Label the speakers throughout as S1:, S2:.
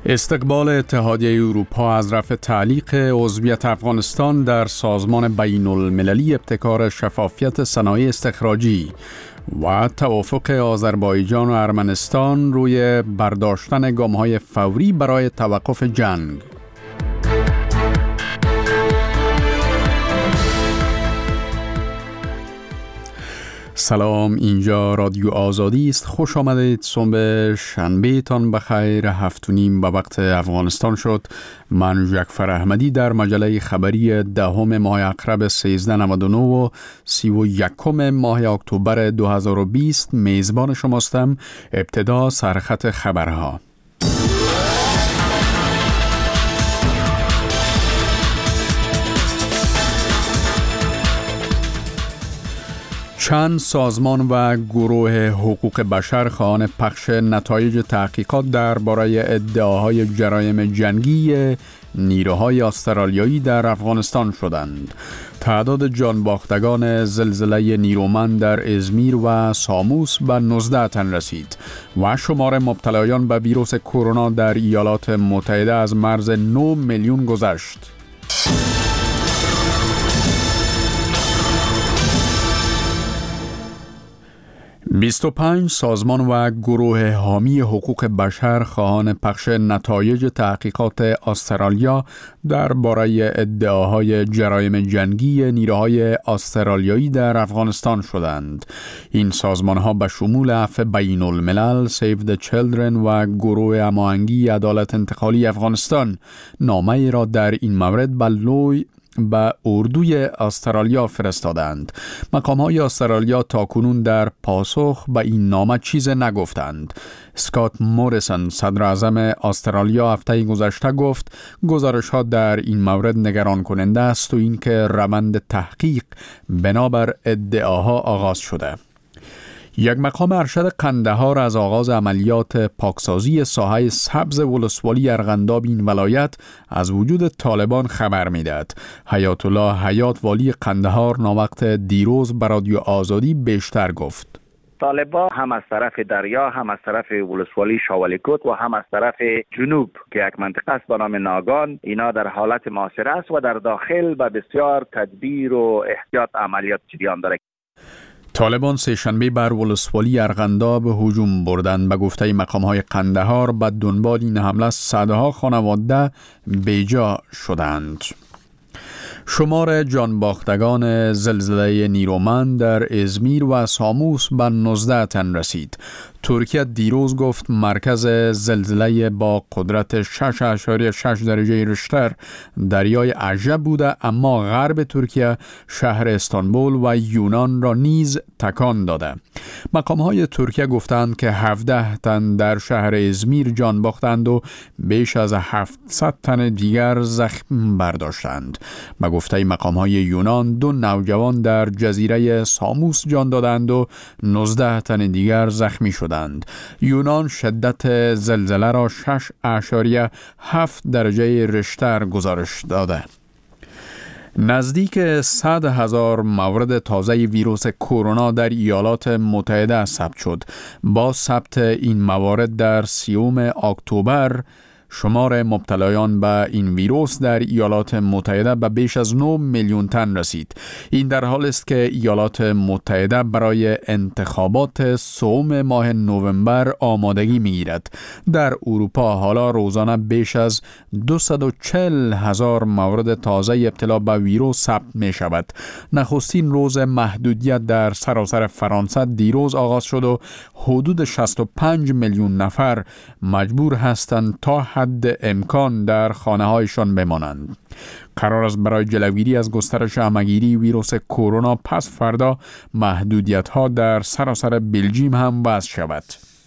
S1: استقبال اتحادیه اروپا از رفع تعلیق عضویت افغانستان در سازمان بین المللی ابتکار شفافیت صنایع استخراجی و توافق آذربایجان و ارمنستان روی برداشتن گام‌های فوری برای توقف جنگ. سلام، اینجا رادیو آزادی است. خوش آمدید. صبح شنبه تان بخیر. 7:30 به وقت افغانستان شد. من جعفر احمدی در مجله خبری 10 ماه اکرب 1399 و 31 ماه اکتبر 2020 میزبان شماستم. ابتدا سرخط خبرها. چند سازمان و گروه حقوق بشر خواهان پخش نتایج تحقیقات درباره ادعاهای جرایم جنگی نیروهای استرالیایی در افغانستان شدند. تعداد جانباختگان زلزله نیرومند در ازمیر و ساموس به 19 تن رسید و شمار مبتلایان به ویروس کرونا در ایالات متحده از مرز 9 میلیون گذشت. 25 سازمان و گروه حامی حقوق بشر خواهان پخش نتایج تحقیقات استرالیا درباره ادعاهای جرایم جنگی نیروهای استرالیایی در افغانستان شدند. این سازمان‌ها به شمول عفو بین الملل، سیو د چیلدرن و گروه هماهنگی عدالت انتقالی افغانستان نامه‌ای را در این مورد به اردوی استرالیا فرستادند. مقام‌های استرالیا تاکنون در پاسخ به این نامه چیز نگفتند. اسکات موریسون، صدر اعظم استرالیا، هفته گذشته گفت گزارش‌ها در این مورد نگران کننده است و اینکه روند تحقیق بنابر ادعاها آغاز شده. یک مقام ارشد قندهار از آغاز عملیات پاکسازی ساحه سبز ولسوالی ارغنداب این ولایت از وجود طالبان خبر می‌دهد. حیات الله حیات، والی قندهار، ناوقت دیروز به رادیو آزادی بیشتر گفت.
S2: طالبان هم از طرف دریا، هم از طرف ولسوالی شاولیکوت و هم از طرف جنوب که یک منطقه است به نام ناگان، اینا در حالت محاصره است و در داخل به بسیار تدبیر و احتیاط عملیات جریان دارد.
S1: طالبان سه‌شنبه بر ولسوالی ارغنداب هجوم بردند. به گفته مقام‌های قندهار به دنبال این حمله صدها خانواده بیجا شدند. شمار جانباختگان زلزله نیرومند در ازمیر و ساموس به 19 تن رسید. ترکیه دیروز گفت مرکز زلزله با قدرت 6.6 درجه ریشتر دریای عجب بوده، اما غرب ترکیه شهر استانبول و یونان را نیز تکان داده. مقام‌های ترکیه گفتند که 17 تن در شهر ازمیر جان باختند و بیش از 700 تن دیگر زخم برداشتند. به گفته مقام‌های یونان 2 نوجوان در جزیره ساموس جان دادند و 19 تن دیگر زخمی شدند. یونان شدت زلزله را 6.7 درجه ریشتر گزارش داده. نزدیک 100,000 مورد تازه ویروس کرونا در ایالات متحده ثبت شد. با ثبت این موارد در 30 اکتبر شمار مبتلایان به این ویروس در ایالات متحده به بیش از 9 میلیون تن رسید. این در حال است که ایالات متحده برای انتخابات سوم ماه نوامبر آمادگی می‌گیرد. در اروپا حالا روزانه بیش از 240,000 مورد تازه ابتلا به ویروس ثبت می‌شود. نخستین روز محدودیت در سراسر فرانسه دیروز آغاز شد و حدود 65 میلیون نفر مجبور هستند تا حد امکان در خانه‌هایشان بمانند. قرار است برای جلوگیری از گسترش همه‌گیری ویروس کرونا پس فردا محدودیت‌ها در سراسر بلژیم هم وضع شود.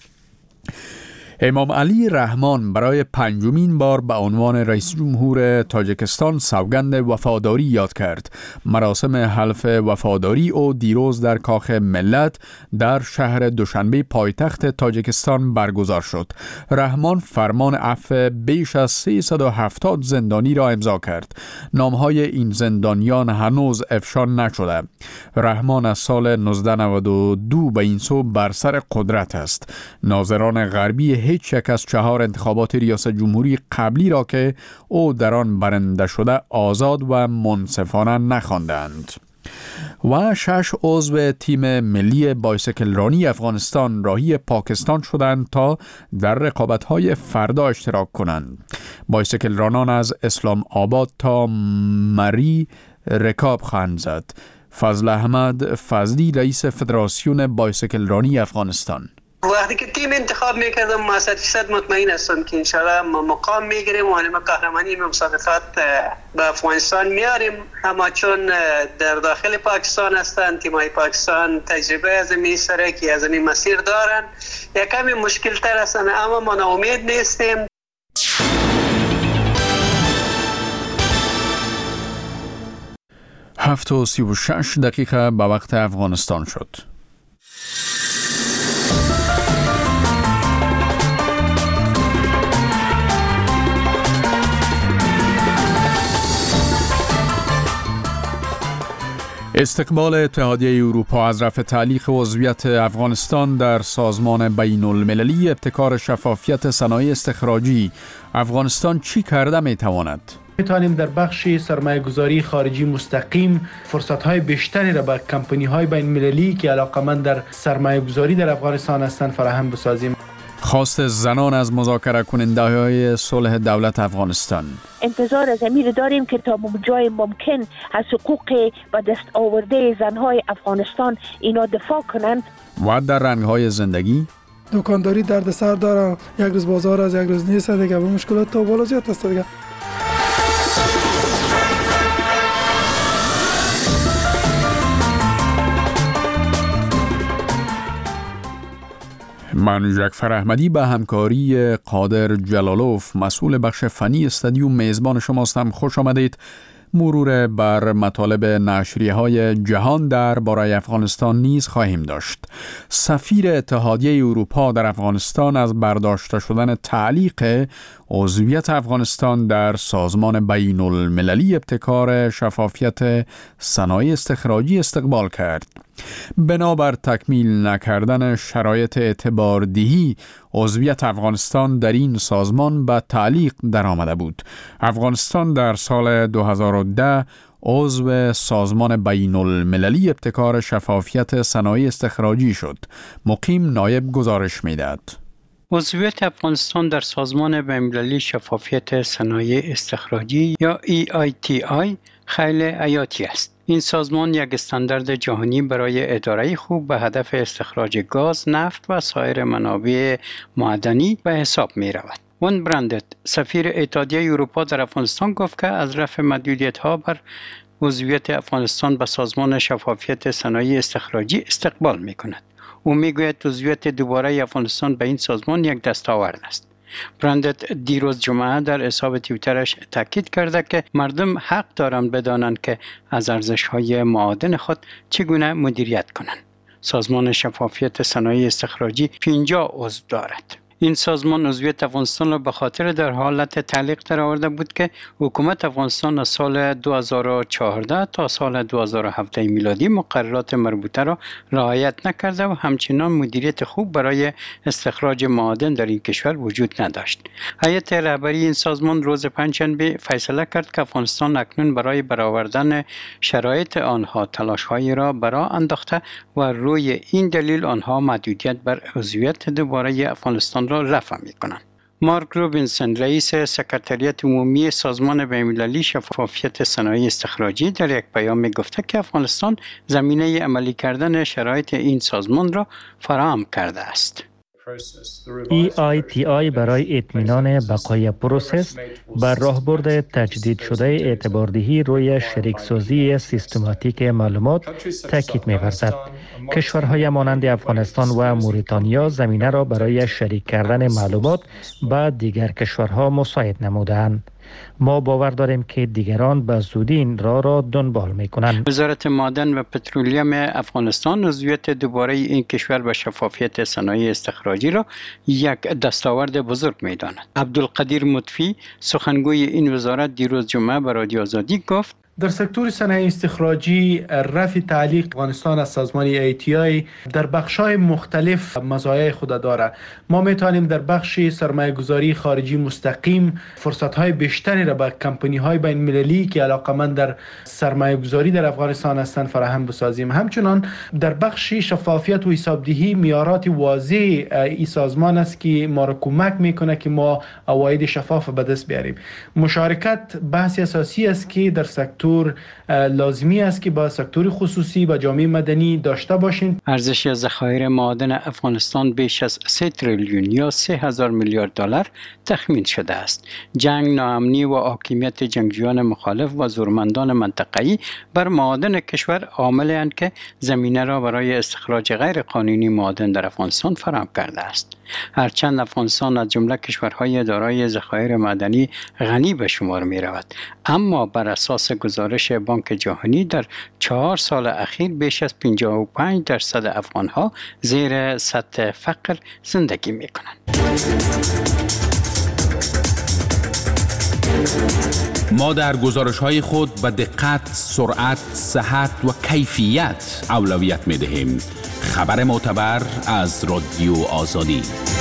S1: امام علی رحمان برای 5مین بار به عنوان رئیس جمهور تاجیکستان سوگند وفاداری یاد کرد. مراسم حلف وفاداری او دیروز در کاخ ملت در شهر دوشنبه پایتخت تاجیکستان برگزار شد. رحمان فرمان عفو بیش از 370 زندانی را امضا کرد. نامهای این زندانیان هنوز افشا نشده. رحمان از سال 1992 به این سو بر سر قدرت است. ناظران غربی هیچ یک از 4 انتخابات ریاست جمهوری قبلی را که او در آن برنده شده آزاد و منصفانه نخواندند. و 6 عضو تیم ملی بایسکل رانی افغانستان راهی پاکستان شدند تا در رقابت‌های فردا اشتراک کنند. بایسکل رانان از اسلام آباد تا مری رکاب خواهند زد. فضل احمد فضلی رئیس فدراسیون بایسکل رانی افغانستان:
S3: وقتی که تیم انتخاب میکردم ما 100% مطمئن هستم که انشاءالله ما مقام میگیریم و ما قهرمانی مسابقات به افغانستان میاریم. اما چون در داخل پاکستان هستند، تیمای پاکستان تجربه از این سرکی از این مسیر دارن، یک کمی مشکل تر هستند، اما ما ناامید نیستیم.
S1: 7:36 به وقت افغانستان شد. استقبال اتحادیه اروپا از رفع تعلیق عضویت افغانستان در سازمان بین المللی ابتکار شفافیت صنایع استخراجی، افغانستان چی کرده میتواند؟
S4: میتوانیم در بخش سرمایه‌گذاری خارجی مستقیم فرصت‌های بیشتری را به کمپانی‌های بین المللی که علاقه‌مند در سرمایه‌گذاری در افغانستان هستند فراهم بسازیم.
S1: خواست زنان از مذاکره کننده‌های صلح دولت افغانستان:
S5: انتظار از امیر داریم که تا جای ممکن از حقوق و دست آورده زنهای افغانستان اینا دفاع کنند.
S1: و در رنگ‌های زندگی:
S6: دکانداری دردسر داره، یک روز بازار از یک روز نیست دیگه، به مشکلات تا بالا زیاد است دیگه.
S1: من جعفر احمدی به همکاری قادر جلالوف مسئول بخش فنی استادیوم میزبان شماستم. خوش آمدید. مرور بر مطالب نشریه‌های جهان درباره افغانستان نیز خواهیم داشت. سفیر اتحادیه اروپا در افغانستان از برداشته شدن تعلیق عضویت افغانستان در سازمان بین المللی ابتکار شفافیت صنایع استخراجی استقبال کرد. بنابر تکمیل نکردن شرایط اعتباردهی، عضویت افغانستان در این سازمان به تعلیق درآمده بود. افغانستان در سال 2010 عضو سازمان بین المللی ابتکار شفافیت صنایع استخراجی شد. مقیم نایب گزارش می‌دهد.
S7: عضویت افغانستان در سازمان بین‌المللی شفافیت صنایع استخراجی یا EITI خیلی حیاتی است. این سازمان یک استاندارد جهانی برای اداره خوب به هدف استخراج گاز، نفت و سایر منابع معدنی به حساب می رود. وان برندت، سفیر اتحادیه اروپا در افغانستان، گفت که از رفع محدودیت‌ها بر عضویت افغانستان به سازمان شفافیت صنایع استخراجی استقبال می کند. او می گوید عضویت دوباره افغانستان به این سازمان یک دستاورد است. برندت دیروز جمعه در حساب توییترش تاکید کرده که مردم حق دارند بدانند که از ارزش‌های معادن خود چگونه مدیریت کنند. سازمان شفافیت صنایع استخراجی 50 عضو دارد. این سازمان عضویت افغانستان را به خاطر در حالت تعلیق درآورده بود که حکومت افغانستان از سال 2014 تا سال 2017 میلادی مقررات مربوطه را رعایت نکرده و همچنان مدیریت خوب برای استخراج معادن در این کشور وجود نداشت. هیئت رهبری این سازمان روز پنجشنبه فیصله کرد که افغانستان اکنون برای برآوردن شرایط آنها تلاش‌هایی را برآ انداخته و روی این دلیل آنها محدودیت بر عضویت دوباره افغانستان را رفع می‌کنند. مارک روبینسون، رئیس سکرتریات عمومی سازمان بین‌المللی شفافیت صنایع استخراجی، در یک پیام گفته که افغانستان زمینه عملی کردن شرایط این سازمان را فراهم کرده است.
S8: EITI برای اطمینان بقای پروسس بر راهبرد تجدید شده اعتباردهی روی شریکسازی سیستماتیک معلومات تاکید می‌ورزد. کشورهای مانند افغانستان و موریتانیا زمینه را برای شریک کردن معلومات با دیگر کشورها مساعد نمودند. ما باور داریم که دیگران به زودی این را دنبال می‌کنند.
S7: وزارت معدن و پترولیم افغانستان عضویت دوباره این کشور به شفافیت صنایع استخراجی را یک دستاورد بزرگ می‌داند. عبدالقدیر مطفی، سخنگوی این وزارت، دیروز جمعه به رادیو آزادی گفت:
S4: در سکتور صنایع استخراجی رفع تعلیق افغانستان از سازمان ATI در بخش‌های مختلف مزایای خود داره. ما میتونیم در بخش سرمایه‌گذاری خارجی مستقیم فرصت‌های بیشتری را به کمپانی‌های بین‌المللی که علاقه‌مند در سرمایه‌گذاری در افغانستان هستند فراهم بسازیم. همچنان در بخش شفافیت و حسابدهی معیارات واضح این سازمان است که ما را کمک میکنه که ما عواید شفاف به دست بیاریم. مشارکت بحث اساسی است که در سکتور لازمی است که با سکتور خصوصی و جامعه مدنی داشته باشیم.
S7: ارزش ذخایر معادن افغانستان بیش از 3 تریلیون یا 3000 میلیارد دلار تخمین شده است. جنگ، ناامنی و حاکمیت جنگجویان مخالف و زورمندان منطقه‌ای بر معادن کشور عامل‌اند که زمینه را برای استخراج غیر قانونی معادن در افغانستان فراهم کرده است. هرچند افغانستان از جمله کشورهای دارای ذخایر معدنی غنی به شمار می رود، اما بر اساس گزارش بانک جهانی در 4 سال اخیر بیش از 55% افغانها زیر سطح فقر زندگی می کنند.
S9: ما در گزارش‌های خود به دقت، سرعت، صحت و کیفیت اولویت می‌دهیم. خبر معتبر از رادیو آزادی.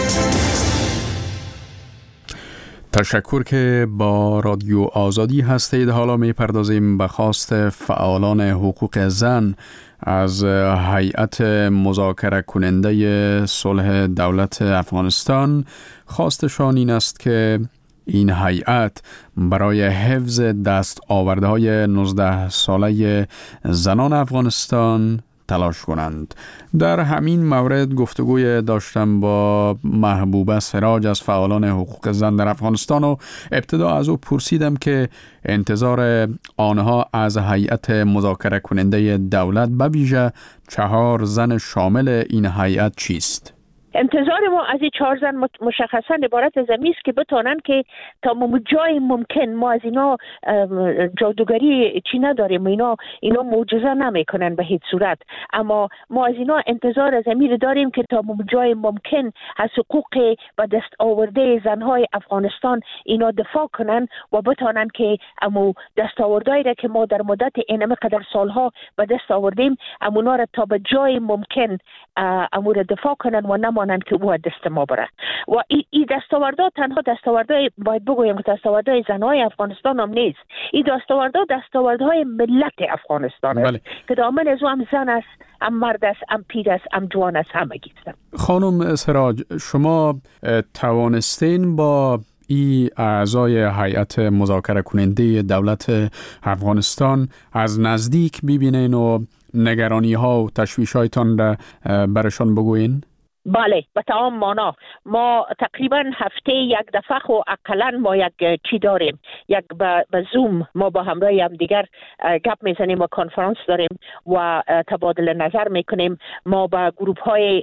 S1: تشکر که با رادیو آزادی هستید. حالا می‌پردازیم به خواست فعالان حقوق زن از هیئت مذاکره کننده صلح دولت افغانستان. خواستشان این است که این هیئت برای حفظ دستاوردهای 19 ساله زنان افغانستان تلاش کنند. در همین مورد گفتگوی داشتم با محبوبه سراج از فعالان حقوق زن در افغانستان و ابتدا از او پرسیدم که انتظار آنها از هیئت مذاکره کننده دولت به ویژه 4 زن شامل این هیئت چیست؟
S5: انتظار ما از این 4 زن مشخصا عبارت از این است که بتونن که تا جای ممکن ما از اینا جادوگری چی نداریم، اینا معجزه نمیکنن به هیچ صورت، اما ما از اینا انتظار از این داریم که تا جای ممکن از حقوق و دست آورده زنهای افغانستان اینا دفاع کنن و بتونن که امو دست آوردهایی را که ما در مدت اینمه قدر سالها به دست آوردیم امونا را تا به جای ممکن امو را دفاع کنن و نمانن که او دست ما بره. و این دستاوردها تنها دستاوردهای باید بگویم که دستاوردهای زنهای افغانستان هم نیست. این دستاوردهای ملت افغانستان است که دامن از او هم زن است، هم مرد است، هم پیر است، هم جوان است، همگی است.
S1: خانم سراج، شما توانستین با ای اعضای هیئت مذاکره کننده دولت افغانستان از نزدیک ببینین و نگرانی ها و تشویش هایتان را برشان بگوین؟
S5: بله، به تمام معنا. ما تقریبا هفته یک دفعه خو اقلا ما یک چی داریم، یک به زوم ما با همراه هم دیگر گپ میزنیم و کنفرانس داریم و تبادل نظر میکنیم. ما با گروپ های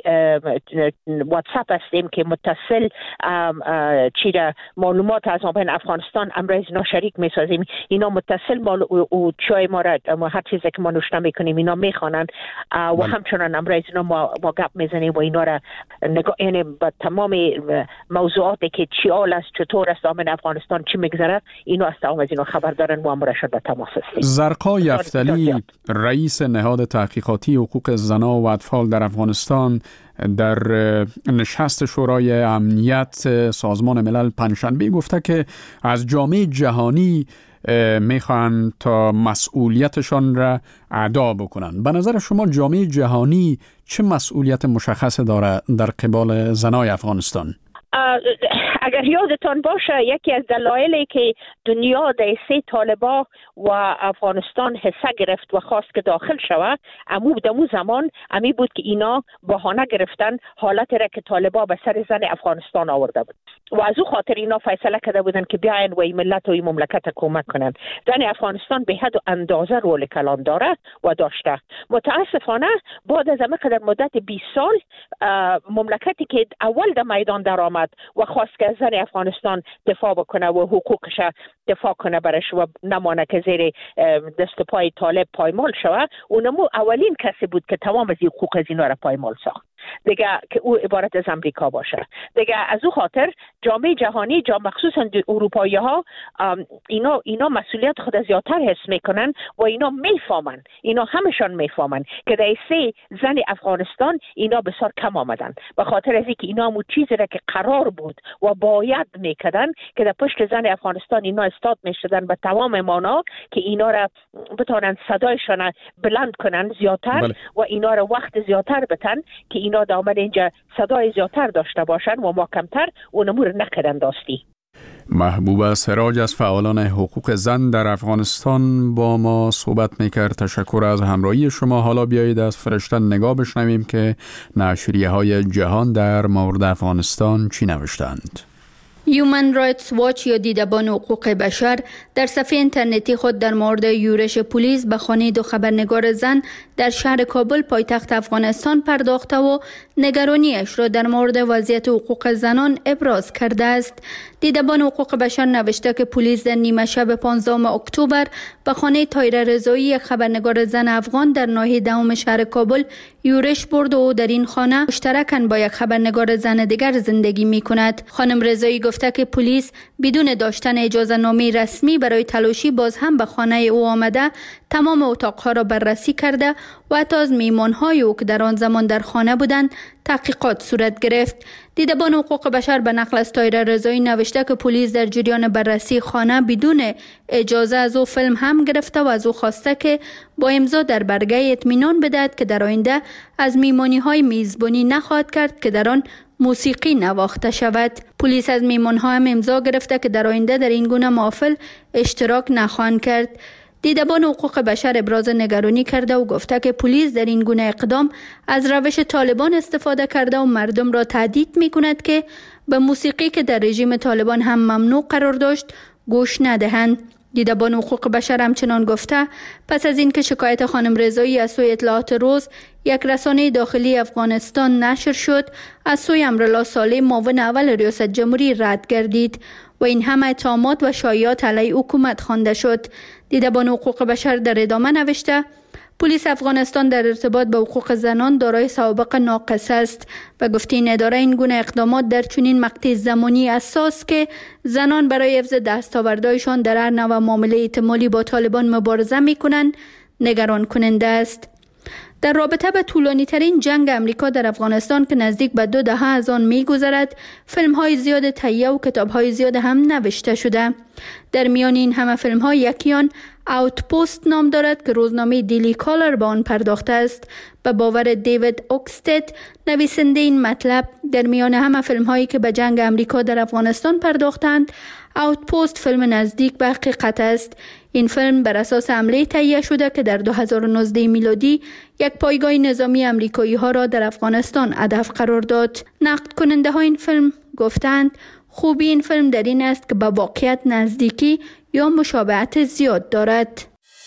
S5: واتساپ هستیم که متصل معلومات از ما بین افغانستان امروز اینا شریک میسازیم. اینا متصل و چای ما را هر چیزی که ما نوشته میکنیم اینا میخوانند و همچنان امروز اینا ما گپ میزنیم و اینا را یعنی با تمام موضوعاتی که چی حال است، چطور است دامن افغانستان چی میگذره، اینو از تمام از اینا خبر دارن و ما را به تماس هستیم.
S1: زرقا یفتلی، رئیس نهاد تحقیقاتی حقوق زنان و اطفال در افغانستان، در نشست شورای امنیت سازمان ملل پنجشنبه گفته که از جامعه جهانی میخوان تا مسئولیتشان را ادا بکنن. به نظر شما جامعه جهانی چه مسئولیت مشخص داره در قبال زنای افغانستان؟
S5: اگر یادتان باشه یکی از دلایلی که دنیا در 3 طالبا و افغانستان حصه گرفت و خواست که داخل شود دمو زمان امی بود که اینا بهانه گرفتن حالت را که طالبا به سر زن افغانستان آورده بود و از او خاطر اینا فیصله کرده بودن که بیاین و این ملت و این مملکت کمک کنن. زن افغانستان به حد و اندازه رول کلان داره و داشته. متاسفانه بعد از همه قدر مدت 20 سال مملکتی که اول در میدان درآمد و خواست که زن افغانستان دفاع بکنه و حقوقش دفاع کنه برش و نمانه که زیر دست پای طالب پایمال شود، اونمو اولین کسی بود که تمام از حقوق از اینا را پایمال ساخت. دیگه که او عبارت از امریکا باشه. دیگه از او خاطر جامعه جهانی مخصوصا اروپایی ها اینا مسئولیت خود زیادتر حس میکنن و اینا میفهمن، اینا همشان میفهمن که در سه زن افغانستان اینا بسیار کم آمدن، به خاطر از اینکه اینا همون چیزی را که قرار بود و باید میکردن که در پشت زن افغانستان اینا استاد میشدن به تمام مانا که اینا را بتونن صدایشان بلند کنن زیادتر و اینا را وقت زیادتر بتن که اینا دامن اینجا صدای زیادتر داشته باشن و ما کمتر و نمور نکردن داستی.
S1: محبوبه سراج از فعالان حقوق زن در افغانستان با ما صحبت میکرد. تشکر از همراهی شما. حالا بیایید از فرشتن نگاه بشنویم که نشریه های جهان در مورد افغانستان چی نوشتند.
S10: هیومن رایتس واچ یا دیدبان حقوق بشر در صفحه اینترنتی خود در مورد یورش پلیس به خانه دو خبرنگار زن در شهر کابل پایتخت افغانستان پرداخته و نگرانیش را در مورد وضعیت حقوق زنان ابراز کرده است. دیدبان حقوق بشر نوشته که پلیس در نیمه شب 15 اکتبر به خانه طاهره رضایی، یک خبرنگار زن افغان در ناحیه دهم شهر کابل یورش برد و در این خانه مشترکاً با یک خبرنگار زن دیگر زندگی می کند. خانم رضایی گفته که پلیس بدون داشتن اجازه نامه رسمی برای تلاشی باز هم به خانه او آمده، تمام اتاقها را بررسی کرده و حتی از میمانهای او که در آن زمان در خانه بودند تحقیقات صورت گرفت. دیدبان حقوق بشر به نقل از طاهره رضایی نوشته که پلیس در جریان بررسی خانه بدون اجازه از او فیلم هم گرفته و از او خواسته که با امضا در برگه اطمینان بدهد که در آینده از میمانی‌های میزبانی نخواهد کرد که در آن موسیقی نواخته شود. پلیس از میمان‌ها هم امضا گرفته که در آینده در این گونه محافل اشتراک نخواهند کرد. دیدبان حقوق بشر ابراز نگرانی کرده و گفته که پلیس در این گونه اقدام از روش طالبان استفاده کرده و مردم را تهدید می کند که به موسیقی که در رژیم طالبان هم ممنوع قرار داشت گوش ندهند. دیدبان حقوق بشر همچنان گفته پس از اینکه شکایت خانم رضایی از سوی اطلاعات روز، یک رسانه داخلی افغانستان نشر شد، از سوی امرالله صالح معاون اول ریاست جمهوری رد گردید و این همه اتهامات و شایعات علیه حکومت خوانده شد. دیدبان حقوق بشر در ادامه نوشته پلیس افغانستان در ارتباط با حقوق زنان دارای سوابق ناقص است و گفته این اداره این گونه اقدامات در چنین مقطع زمانی اساس که زنان برای حفظ دستاوردهایشان در هر نوع معامله احتمالی با طالبان مبارزه می‌کنند نگران کننده است. در رابطه با طولانی ترین جنگ امریکا در افغانستان که نزدیک به 2 دهه از آن می‌گذرد، فیلم‌های زیاد تهیه و کتاب‌های زیاد هم نوشته شده. در میان این همه فیلم‌ها یکی آن اوتپوست نام دارد که روزنامه دیلی کالر به آن پرداخته است. به باور دیوید اوکستد، نویسنده این مطلب، در میان همه فیلم‌هایی که به جنگ امریکا در افغانستان پرداختند، اوتپوست فیلم نزدیک به حقیقت است. این فیلم بر اساس حمله تهیه شده که در 2019 میلادی یک پایگاه نظامی امریکایی ها را در افغانستان هدف قرار داد. نقد کننده ها این فیلم گفتند خوبی این فیلم در این است که به واقعیت نزدیکی یا مشابهت زیاد دارد.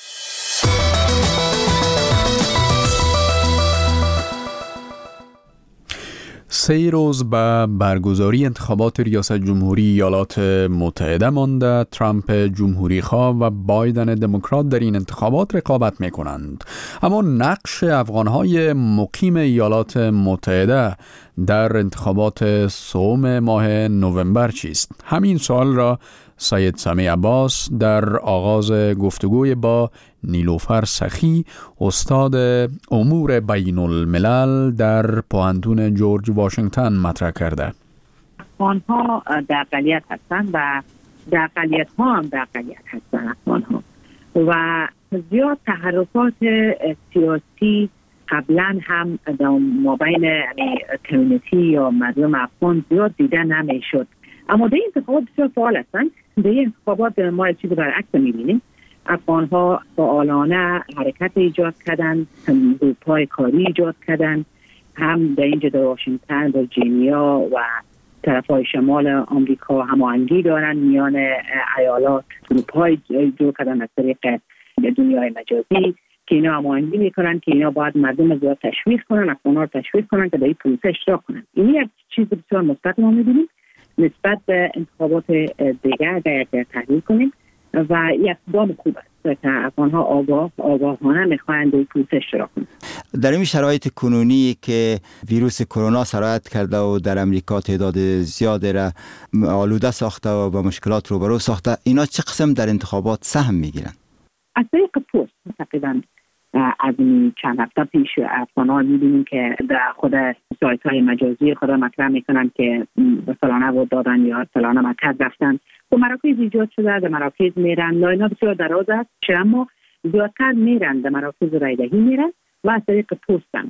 S1: 3 روز به برگزاری انتخابات ریاست جمهوری ایالات متحده مانده، ترامپ جمهوری خواه و بایدن دموکرات در این انتخابات رقابت می کنند. اما نقش افغانهای مقیم ایالات متحده در انتخابات سوم ماه نوامبر چیست؟ همین سوال را سید سمیع عباس در آغاز گفتگوی با نیلوفر سخی، استاد امور بین الملل در پوهنتون جورج واشنگتن مطرح کرده.
S11: افغان‌ها در اقلیت هستند و در اقلیت ها هم در اقلیت هستند افغان‌ها و زیاد تحرکات سیاسی قبلا هم در مابین کمیونیتی یا مردم افغان زیاد دیده نمیشد، اما در این انتخابات بسیار فعال هستند. در این انتخابات ما چیزی برعکس می‌بینیم. افغان‌ها فعالانه حرکت ایجاد کردند، گروه‌های کاری ایجاد کردند، هم در اینجا در واشنگتن، ویرجینیا و طرف‌های شمال آمریکا هماهنگی دارند میان ایالات، گروه‌های ایجاد کردن از طریق دنیای مجازی که اینا هماهنگی میکنن که اینا باید مردم زیاد تشویق کنن، افغان‌ها رو تشویق کنن که در این پروسه اشتراک کنن. این یک چیز بسیار مثبت ما می‌بینیم نسبت به انتخابات دیگر اگر تحلیل کنیم و یک اقدام خوب است. که افغان‌ها آگاهانه می‌خواهند در پروسه اشتراک کنند.
S12: در این شرایط کنونی که ویروس کرونا سرایت کرده و در امریکا تعداد زیادی را آلوده ساخته و با مشکلات روبرو ساخته، اینا چه قسم در انتخابات سهم میگیرند؟ از
S11: طریق پست تقریبا از این چند هفته پیش افغان‌ها می‌بینیم که در خود سایت‌های مجازی خود مطرح می‌کنند که به فلانه ووت دادن یا فلانه مرکز رفتن و مراکز ایجاد شده. در مراکز میرن، لاین‌ها بسیار دراز است، اما زیادتر میرن در مراکز رایدهی میرن و از طریق پستن.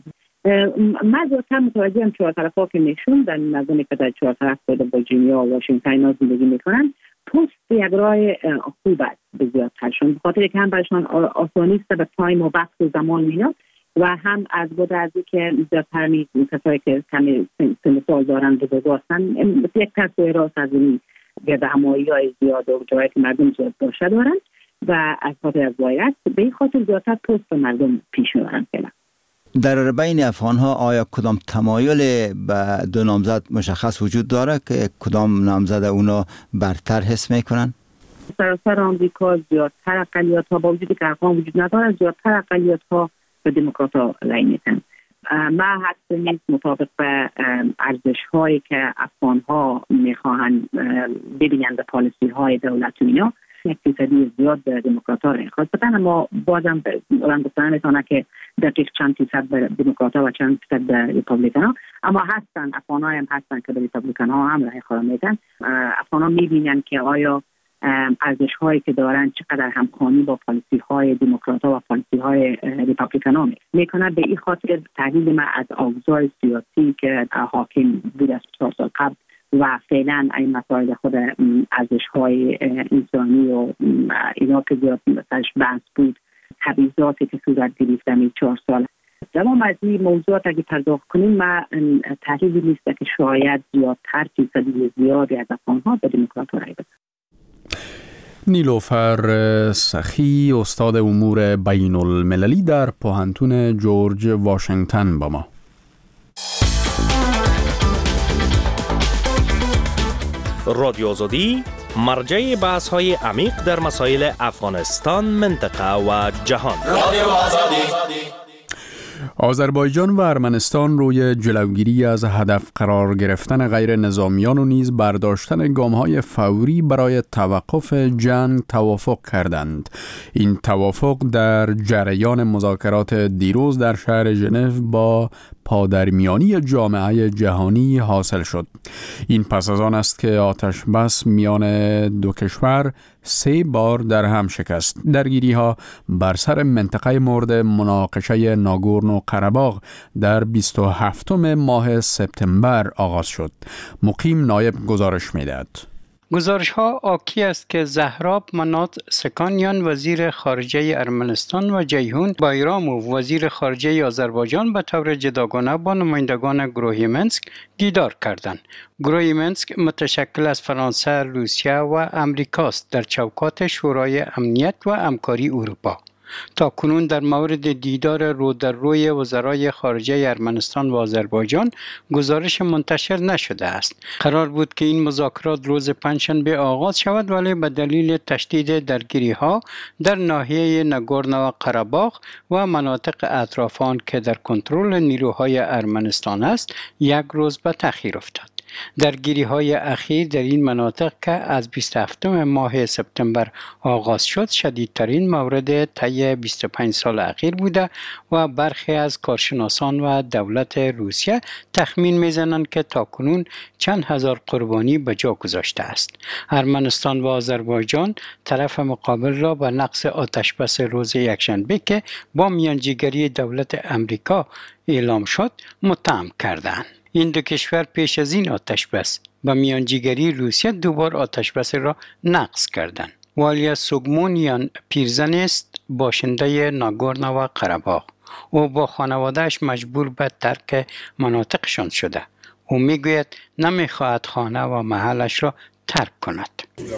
S11: من زیادتر متوجهم چهار طرفا که میشون در نظامی که در چهار طرف ویرجینیا و واشنگتن زندگی میکنن، پست یک راه خوب است به زیادترشون، بخاطر که هم برشان آسانی است به تایم و وقت و زمان میاد و هم از بود از که زیادتر کسایی که کمی سن سال دارن بزرگ هستن یک تصویر راست از این گردهمایی های زیاد و جایی که مردم زیاد باشه دارن و از خاطر از وایرس به این خاطر زیادتر پست مردم پیش میبرن.
S12: در بین افغان‌ها آیا کدام تمایل به دو نامزد مشخص وجود داره که کدام نامزد اونا برتر حس میکنن؟
S11: سراسر آمریکا زیادتر اقلیت‌ها با وجودی که افغان وجود نداره، زیادتر اقلیت‌ها به دموکرات‌ها رای میدن. من حتی نیست مطابق به ارزش‌هایی که افغان‌ها میخواهند ببینند پالیسی‌های دولت و اینا، یک فیصدی زیاد به دموکرات‌ها رای خواهد بدن، اما بازم گفتن میتونه که دقیق چند فیصد به دموکرات‌ها و چند فیصد به ریپابلیکان‌ها، اما هستن افغان‌ها هم هستن که به ریپابلیکان‌ها هم رای خواهد میدن. افغان‌ها میبینن که آیا ارزش‌هایی که دارن چقدر همخوانی با پالیسی‌های دموکرات‌ها و پالیسی‌های ریپابلیکان‌ها میکنه. به این خاطر تحلیل ما از آگزار سیاسی که حاکم بود از 4 سال قبل و فعلا این مسائل خود ارزش‌های انسانی و اینا که زیاد مثلش بحث بود، تبعیضاتی که صورت گرفت در 4 سال. تمام از این موضوعات اگه پرداخت کنیم ما تحلیلی نیست که شاید زیادتر فیصدی زیادی از افغان‌ها به دموکرات‌ها رای بدن.
S1: نیلوفر سخی، استاد امور بین المللی در پوهنتون جورج واشنگتن با ما.
S13: رادیو آزادی مرجع بحث‌های عمیق در مسائل افغانستان، منطقه و جهان. رادیو آزادی.
S1: آذربایجان و ارمنستان روی جلوگیری از هدف قرار گرفتن غیر نظامیان و نیز برداشتن گام‌های فوری برای توقف جنگ توافق کردند. این توافق در جریان مذاکرات دیروز در شهر ژنو با پادرمیانی جامعه جهانی حاصل شد. این پس از آن است که آتش بس میان دو کشور 3 بار در هم شکست. درگیری‌ها بر سر منطقه مورد مناقشه ناگورنو قره‌باغ در 27 ماه سپتامبر آغاز شد. مقیم نایب گزارش می‌دهد.
S7: گزارش‌ها آکی است که زهراب منات سکانیان وزیر خارجه ارمنستان و جیهون بایراموف وزیر خارجه آذربایجان به طور جداگانه با نمایندگان گروه منسک دیدار کردند. گروه منسک متشکل از فرانسه، روسیه و امریکاست در چوکات شورای امنیت و همکاری اروپا. تا کنون در مورد دیدار رو در روی وزرای خارجه ارمنستان و آذربایجان گزارش منتشر نشده است. قرار بود که این مذاکرات روز پنجشنبه آغاز شود، ولی به دلیل تشدید درگیری‌ها در ناحیه ناگورنو قره‌باغ و مناطق اطراف آن که در کنترل نیروهای ارمنستان است، 1 روز به تأخیر افتاد. درگیری‌های اخیر در این مناطق که از 27 ماه سپتامبر آغاز شد شدیدترین مورد طی 25 سال اخیر بوده و برخی از کارشناسان و دولت روسیه تخمین می‌زنند که تاکنون چند هزار قربانی به جا گذاشته است. ارمنستان و آذربایجان طرف مقابل را به نقض آتشبس روز یکشنبه که با میانجیگری دولت امریکا اعلام شد متهم کردند. این دو کشور پیش از این آتشبس با میانجیگری روسیه 2 بار آتشبس را نقض کردند. والیا سوگمونیان پیرزن است، باشنده ناگورنو و قره‌باغ. او با خانوادهش مجبور به ترک مناطقشان شده. او میگوید نمیخواهد خانه و محلش را ترک کند.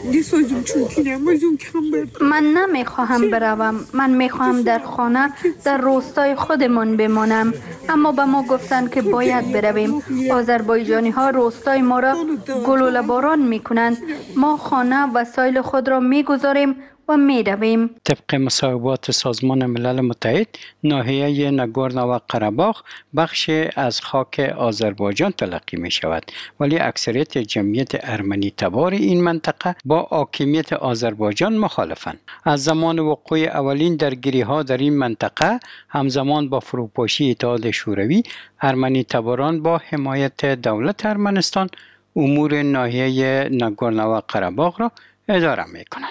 S10: من نمیخواهم بروم. من میخواهم در خانه در روستای خودمان بمانم، اما به ما گفتند که باید برویم. آذربایجانی ها روستای ما را گلوله باران میکنند. ما خانه و وسایل خود را میگذاریم و می رویم.
S7: طبق مصوبات سازمان ملل متحد، ناحیه ناگورنو قره‌باغ بخش از خاک آذربایجان تلقی می شود، ولی اکثریت جمعیت ارمنی تبار این منطقه با حاکمیت آذربایجان مخالفند. از زمان وقوع اولین درگیری‌ها در این منطقه همزمان با فروپاشی اتحاد شوروی، ارمنی تباران با حمایت دولت ارمنستان امور ناحیه ناگورنو قره‌باغ را اداره می کنند.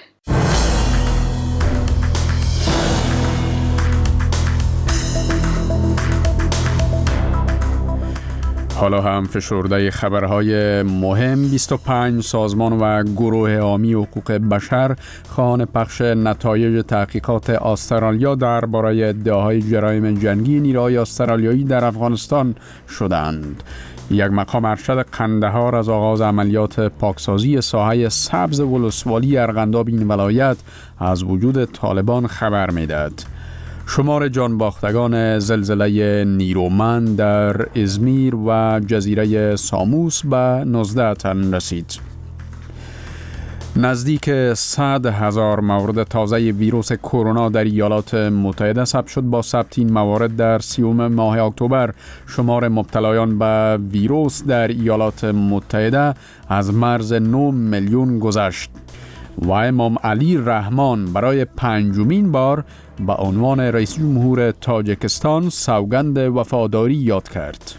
S1: حالا هم فشرده خبرهای مهم. 25 سازمان و گروه حامی حقوق بشر خواهان پخش نتایج تحقیقات استرالیا درباره ادعاهای جرایم جنگی نیروهای استرالیایی در افغانستان شدند. یک مقام ارشد قندهار از آغاز عملیات پاکسازی ساحه سبز ولسوالی ارغنداب این ولایت از وجود طالبان خبر می‌دهد. شمار جان باختگان زلزله نیرومند در ازمیر و جزیره ساموس به 19 تن رسید. نزدیک 100,000 مورد تازه ویروس کرونا در ایالات متحده ثبت شد. با ثبت این موارد در 30 ماه اکتبر شمار مبتلایان به ویروس در ایالات متحده از مرز 9 میلیون گذشت و امام علی رحمان برای 5مین بار به عنوان رئیس جمهور تاجیکستان سوگند وفاداری یاد کرد.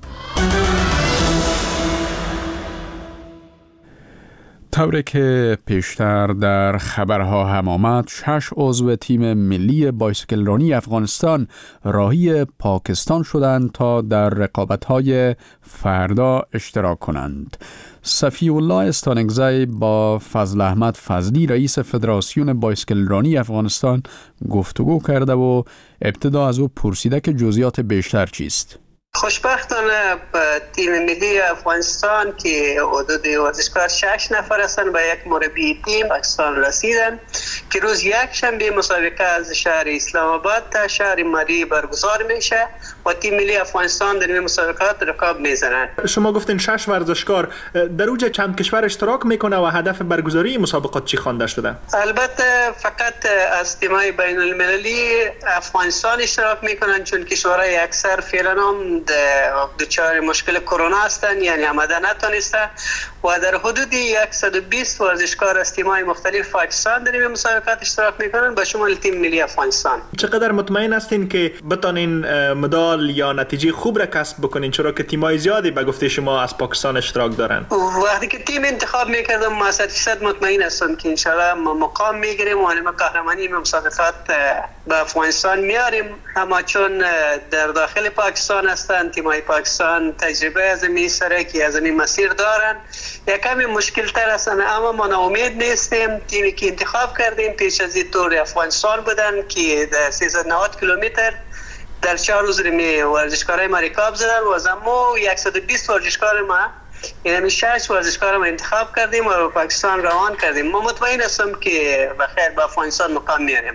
S1: طوری که پیشتر در خبرها هم آمد، 6 عضو تیم ملی بایسکلرانی افغانستان راهی پاکستان شدند تا در رقابت‌های فردا اشتراک کنند. صفی الله استانگزی با فضل احمد فضلی رئیس فدراسیون بایسکلرانی افغانستان گفتگو کرده و ابتدا از او پرسیده که جزئیات بیشتر چیست.
S3: خوشبختانه تیم ملی افغانستان که حدود ورزشکار 6 نفر هستند و یک مربی تیم پاکستان رسیدن که روز یک شنبه مسابقه از شهر اسلام آباد تا شهر مری برگزار میشه و تیم ملی افغانستان در این مسابقات رقاب میزنند.
S4: شما گفتین 6 ورزشکار، در اوج چند کشور اشتراک میکنه و هدف برگزاری مسابقات چی خوانده شده؟
S3: البته فقط از تیم‌های بین المللی افغانستان اشتراک میکنن، چون کشورهای اکثر فعلا هم دچار مشکل کرونا هستند، یعنی آمده نتونسته و در حدود 120 ورزشکار از تیم‌های مختلف پاکستان در این مسابقات اشتراک میکنن به شمول تیم ملی افغانستان.
S4: چقدر مطمئن هستین که بتونین مدال یا نتیجه خوب را کسب بکنین، چرا که تیم‌های زیادی به گفته شما از پاکستان اشتراک دارن؟
S3: وقتی که تیم انتخاب میکردم ما 100% مطمئن هستم که انشالله مقام میگیریم و ما قهرمانی مسابقات به افغانستان میاریم، اما چون در داخل پاکستان هستند تیم‌های پاکستان تجربه از این سرکی از این مسیر دارن، یکمی مشکل تر هستن، اما ما ناامید نیستیم. تیمی که انتخاب کردیم پیش از این تور افغانستان بودن که در 390 کیلومتر در 4 روز ورزشکارای ما رکاب زدن و از ما 120 ورزشکار ما یعنی 6 ورزشکار ما انتخاب کردیم و به پاکستان روان کردیم. ما مطمئن هستم که بخیر به افغانستان مقام میاریم.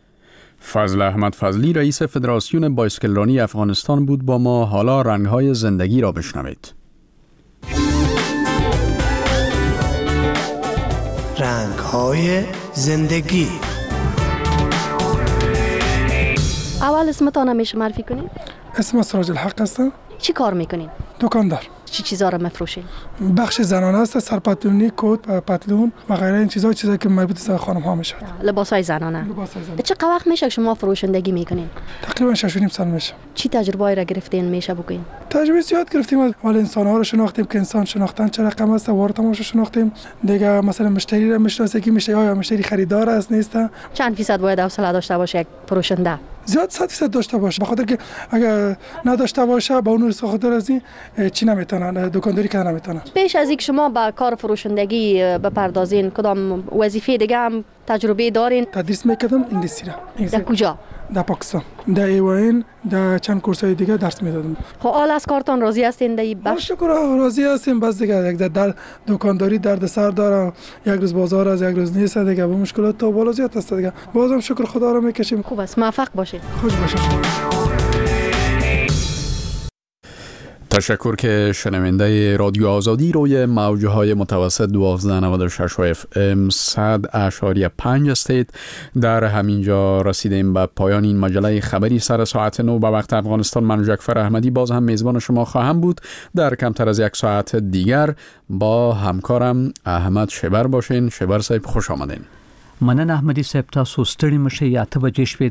S1: فضل احمد فضلی رئیس فدراسیون بایسکلرانی افغانستان بود با ما. حالا رنگ‌های زندگی را بشنوید.
S14: رنگ‌های زندگی.
S15: اول اسمتان میشه معرفی کنین؟
S6: اسم سراج الحق هستم.
S15: چی کار میکنین؟
S6: دکاندار.
S15: چی چیزا رو مفروشین؟
S6: بخش زنانه است، سرپتلونی، کت، پتلون و غیره این چیزایی که مربوط به خانم ها میشه.
S15: لباسای زنانه. چه وقت میشه شما فروشندگی میکنین؟
S6: تقریبا 6.5 سال میشه.
S15: چی تجربه‌ای را گرفتین میشه بگین؟
S6: تجربه زیاد گرفتیم، ولی انسان ها رو شناختیم که انسان شناختن چه رقم است، وارتمون رو شناختیم. دیگه مثلا مشتری رو میشناسیم که مشتری خریدار است نیست.
S15: چند فیصد باید حوصله داشته باشه یک فروشنده؟
S6: زیاد 100% داشته باشه، به خاطر که اگر نداشته باشه با اون خاطر از این چی نمیتونن دکانداری کردن نمیتونن.
S15: پیش از اینکه شما به کار فروشندگی بپردازین کدام وظیفه دیگه هم تجربه دارین؟
S6: تدریس میکردم انگلیسی را.
S15: در کجا؟
S6: در پاکستان. در ایوان در چند کورسای دیگه درس میدادم.
S15: خب حال از کارتون راضی هستین در این بخش؟
S6: شکر راضی هستیم، بس دیگه یک در دکانداری درد سر داره، یک روز بازار از یک روز نیست دیگه، با مشکلات تا بالا زیاد هست دیگه. بازم شکر خدا رو میکشیم.
S15: خوب است، موفق باشید.
S6: خوش باشید.
S1: تشکر که شنونده رادیو آزادی روی موجه های متوسط 1296 FM 100.5 هستید. در همینجا رسیدیم به پایان این مجله خبری سر ساعت 9 به وقت افغانستان. من جعفر احمدی باز هم میزبان شما خواهم بود. در کمتر از یک ساعت دیگر با همکارم احمد شبر باشین. شبر صاحب خوش آمدین.
S16: مننه احمدی صاحب، تاسو ستړي مشه یا 8 بجې شپې